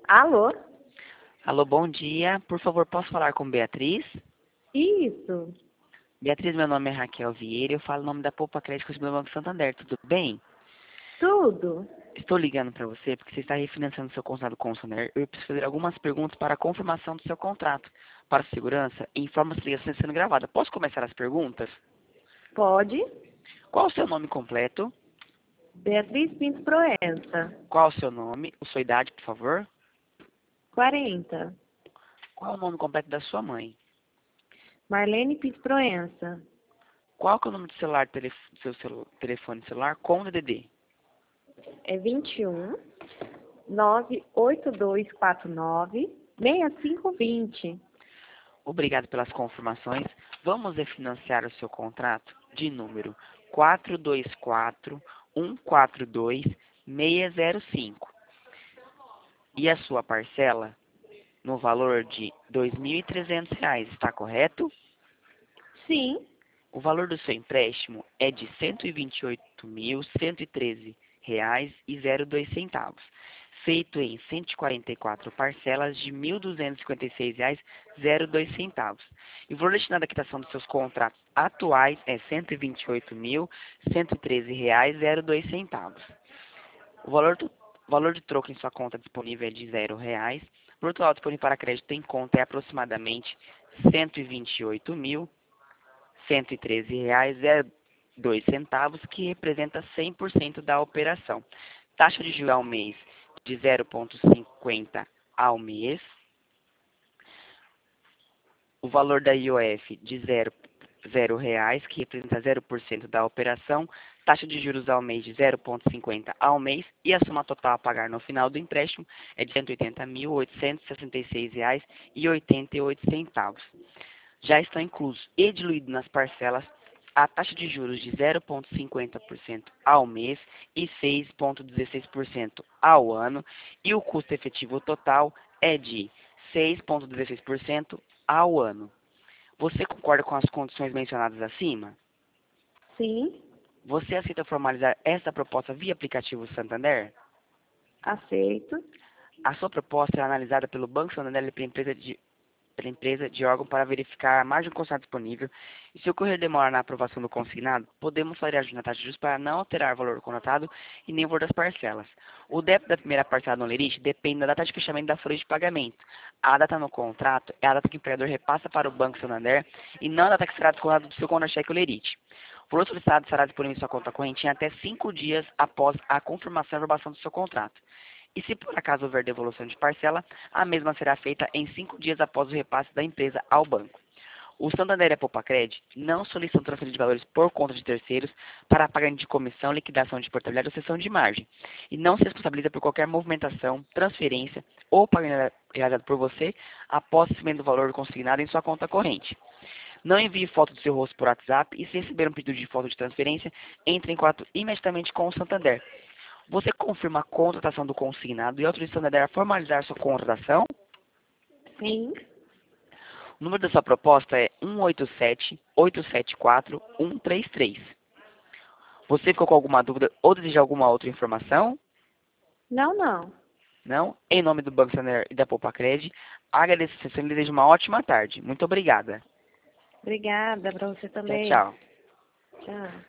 Alô? Alô, bom dia. Por favor, posso falar com Beatriz? Isso. Beatriz, meu nome é Raquel Vieira. Eu falo o nome da Poupa Crédito do Banco Santander. Tudo bem? Tudo? Estou ligando para você porque você está refinanciando seu contrato com o Santander. Eu preciso fazer algumas perguntas para a confirmação do seu contrato. Para segurança, informa se a ligação está sendo gravada. Posso começar as perguntas? Pode? Qual o seu nome completo? Beatriz Pinto Proença. Qual o seu nome? A sua idade, por favor? 40. Qual o nome completo da sua mãe? Marlene Pinto Proença. Qual que é o número do celular, do seu telefone celular com o DDD? É 21 98249 6520. Obrigado pelas confirmações. Vamos refinanciar o seu contrato de número 424-142-605. E a sua parcela no valor de R$ 2.300, está correto? Sim. O valor do seu empréstimo é de R$ 128.113,02, feito em 144 parcelas de R$ 1.256,02. E o valor destinado à quitação dos seus contratos atuais é R$ 128.113,02. O valor de troco em sua conta disponível é de R$ 0. O valor total disponível para crédito em conta é aproximadamente R$ 128.113,02, que representa 100% da operação. Taxa de juros ao mês de 0,50 ao mês. O valor da IOF de zero reais, que representa 0% da operação. Taxa de juros ao mês de 0,50 ao mês. E a soma total a pagar no final do empréstimo é de R$ 180.866,88. Já estão inclusos e diluídos nas parcelas a taxa de juros de 0,50% ao mês e 6,16% ao ano, e o custo efetivo total é de 6,16% ao ano. Você concorda com as condições mencionadas acima? Sim. Você aceita formalizar essa proposta via aplicativo Santander? Aceito. A sua proposta é analisada pelo Banco Santander e pela empresa de órgão para verificar a margem considerada disponível, e se ocorrer demora na aprovação do consignado, podemos variar a taxa de juros para não alterar o valor contratado e nem o valor das parcelas. O débito da primeira parcela no lerite depende da data de fechamento da folha de pagamento. A data no contrato é a data que o empregador repassa para o Banco Santander e não a data que será descontado do seu contra-cheque ou lerite. Por outro lado, será disponível em sua conta corrente em até 5 dias após a confirmação e aprovação do seu contrato. E se por acaso houver devolução de parcela, a mesma será feita em 5 dias após o repasse da empresa ao banco. O Santander e a Poupa-Cred não solicitam transferência de valores por conta de terceiros para pagamento de comissão, liquidação de portabilidade ou cessão de margem, e não se responsabiliza por qualquer movimentação, transferência ou pagamento realizado por você após o recebimento do valor consignado em sua conta corrente. Não envie foto do seu rosto por WhatsApp, e se receber um pedido de foto de transferência, entre em contato imediatamente com o Santander. Você confirma a contratação do consignado e autoriza o Santander a formalizar sua contratação? Sim. O número da sua proposta é 187-874-133. Você ficou com alguma dúvida ou deseja alguma outra informação? Não, não. Não? Em nome do Banco Santander e da Poupa-Cred, agradeço a sessão e desejo uma ótima tarde. Muito obrigada. Obrigada para você Tchau, também. tchau. Tchau.